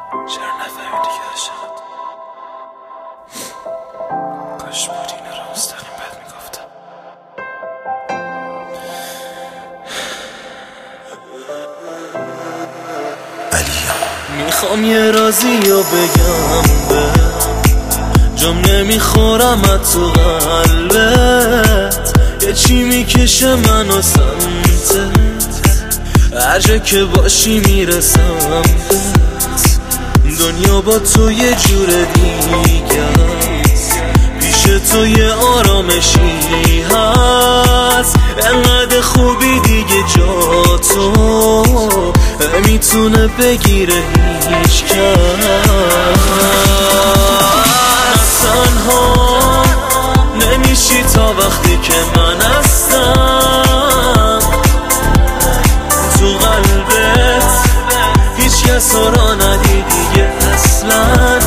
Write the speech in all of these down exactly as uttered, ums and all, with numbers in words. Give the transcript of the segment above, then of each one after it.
چرا نفهمیدی که عاشقت؟ کاش بود این رو مستقیم بهت میگفتم. علیا میخوام یه رازی رو بگم به جام نمیخورم تو قلبت، یه چی میکشه منو سمتت، هر جا که باشی میرسم بهت. دنیا با تو یه جور دیگه است، پیش تو یه آرامشی هست، انقدر خوبی دیگه جا تو نمیتونه بگیره هیچ کس. تنها نمیشی تا وقتی که من هستم، تو قلبت هیچ کس را ندیدی دیگه اصلا.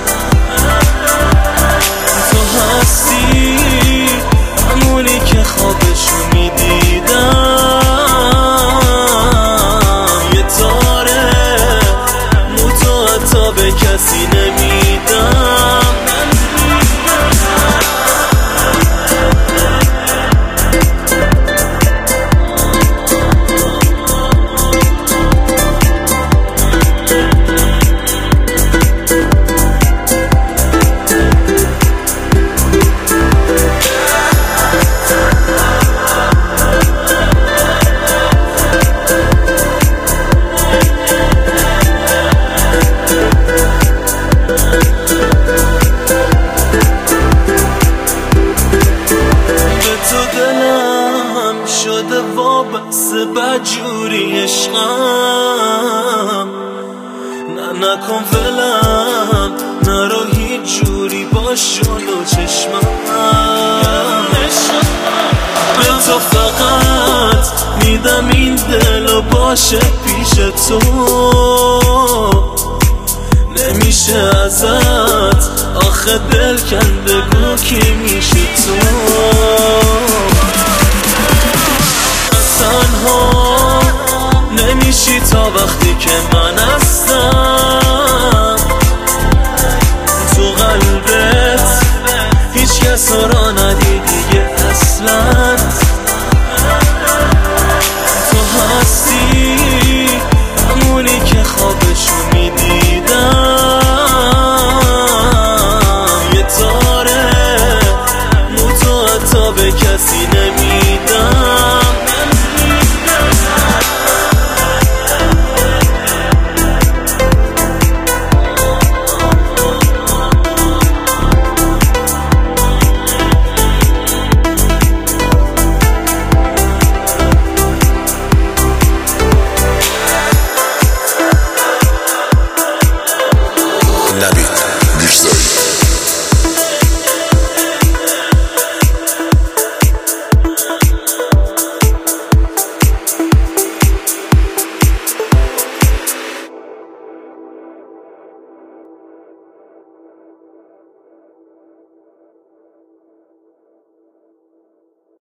تو هستی همونی که خوابشو میدیدم، یه تاره موتو حتی به کسی نمیدم. شده وابسته بدجوری عشقم، نه نکن ولم، نرو هیچ جوری باش جلو چشمم. به تو فقط میدم این دلو باشه پیش تو، نمیشه ازت آخه دل کنده گو کی میشه تو. تنها نمیشی تا وقتی که من